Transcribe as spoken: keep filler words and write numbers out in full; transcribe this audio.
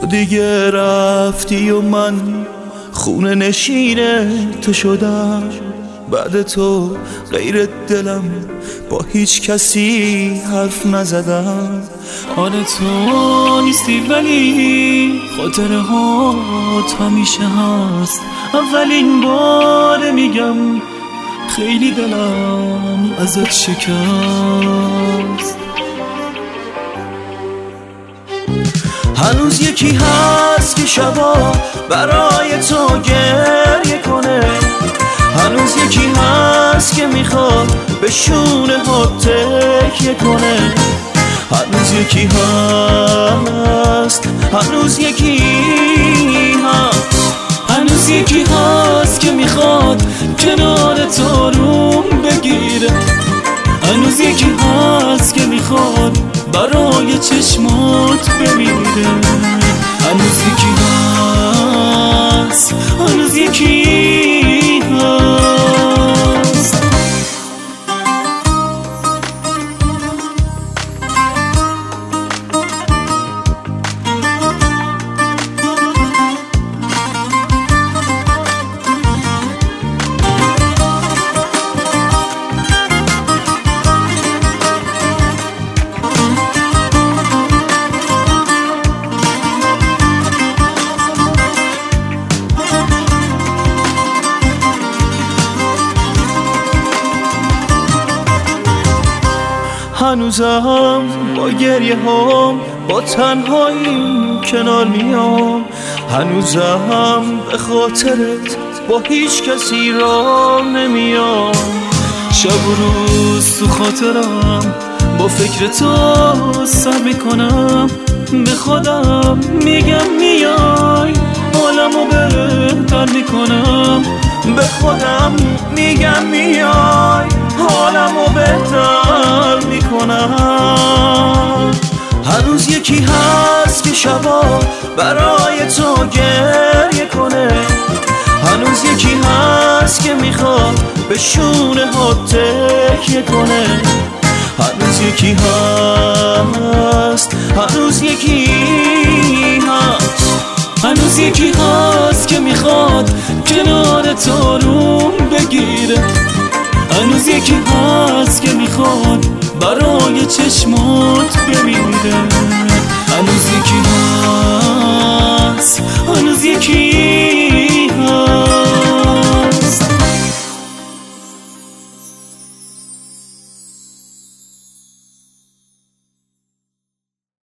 دیگه رفتی و من خونه نشینه تو شدم. بعد تو غیر دلم با هیچ کسی حرف نزدم. حال تو نیستی ولی خاطره هات همیشه هست. اولین بار میگم خیلی دلم ازت شکست. هنوز یکی هست که شبا برای تو گریه کنه. هنوز یکی هست که میخواد به شونه ها تکیه کنه. هنوز یکی هست، هنوز یکی هست، هنوز یکی هست که میخواد کنار تو روم بگیره. هنوز یکی هست که میخواد برای چشمات بمیره. هنوز یکی هست، هنوز یکی هست. هنوزم با گریه هم با تنهایی کنار میام. هنوزم به خاطرت با هیچ کسی راه نمیام. شب و روز تو خاطرم با فکر تو سر میکنم. به خودم میگم میای حالمو بهتر میکنم. به خودم میگم میای حالمو بهتر میکنم. هنوز یکی هست که شبا برای تو گریه کنه. هنوز یکی هست که میخواد به شونه ها تکیه کنه. هنوز یکی هست، هنوز یکی هست، هنوز یکی هست که میخواد کنار تو روم بگیره. هنوز یکی هست که میخواد برای چشمات بمیره.